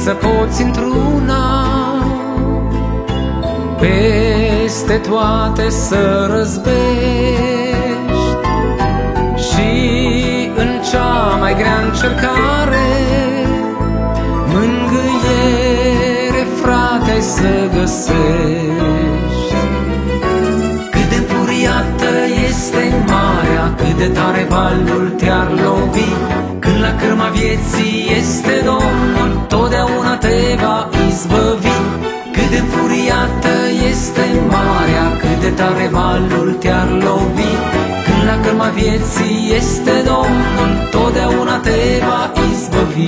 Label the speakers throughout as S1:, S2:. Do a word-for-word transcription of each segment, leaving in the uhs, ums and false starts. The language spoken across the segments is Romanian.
S1: să poți într-una peste toate să răzbești, și în cea mai grea încercare mângâiere, frate, să găsești. Cât de înfuriată este marea, cât de tare valul te-ar lovi, când la cârma vieții este Domnul, totdeauna te va izbăvi. Cât de înfuriată este marea, cât de tare valul te-ar lovi, când la cârma vieții este Domnul, totdeauna te va izbăvi.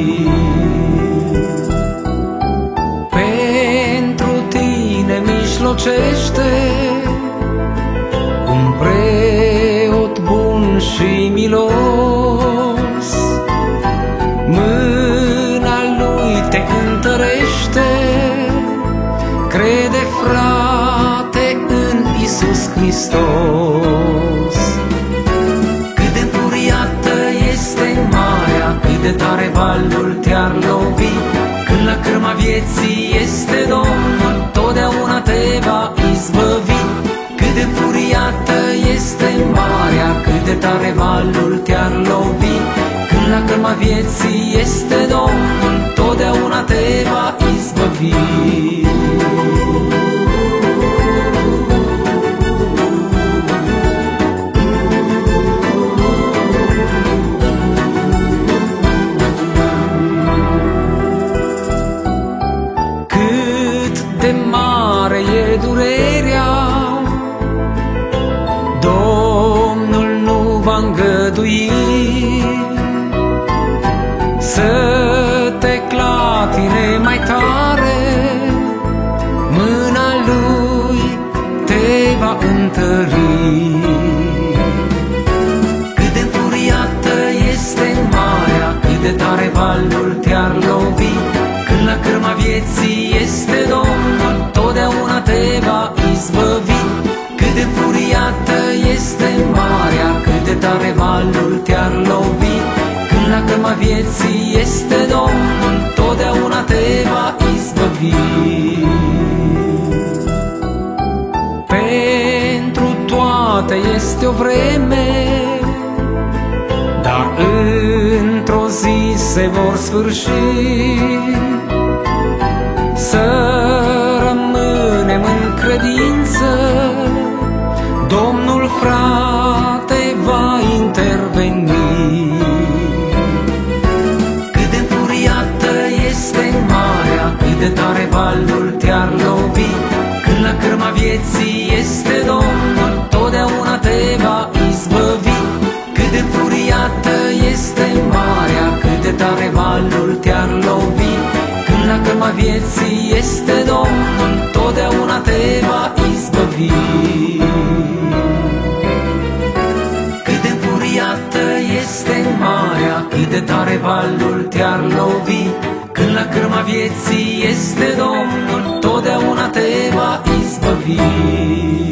S1: Pentru tine mijlocește un preot bun și milos, mâna lui te întărește. Crede, frate, în Iisus Hristos. Cât de înfuriată este marea, cât de tare valul te-ar lovi, când la cârma vieții este Domnul, totdeauna te va izbăvi. Cât de înfuriată este marea, cât de tare valul te-ar lovi, când la cârma vieții este Domnul, totdeauna te va izbăvi. De mare e durerea, Domnul nu va îngădui să te clatine mai tare, mâna lui te va întări. Cât de înfuriată este marea, cât de tare valul te-ar lovi, când la cârma vieții este Domnul, totdeauna te va izbăvi. Cât de înfuriată este marea, cât de tare valul te-ar lovi, când la cârma vieții este Domnul, totdeauna te va izbăvi. Pentru toate este o vreme, dar într-o zi se vor sfârși. Să rămânem în credință, Domnul, frate, va interveni. Cât de înfuriată este marea, cât de tare valul te-ar lovi, când la cârma vieții este Domnul, totdeauna te va izbăvi. Cât de înfuriată este marea, cât de tare valul te-ar lovi, când la cârma vieții este Domnul, totdeauna te va izbăvi. Cât de înfuriată este marea, cât de tare valul te-ar lovi, când la cârma vieții este Domnul, totdeauna te va izbăvi.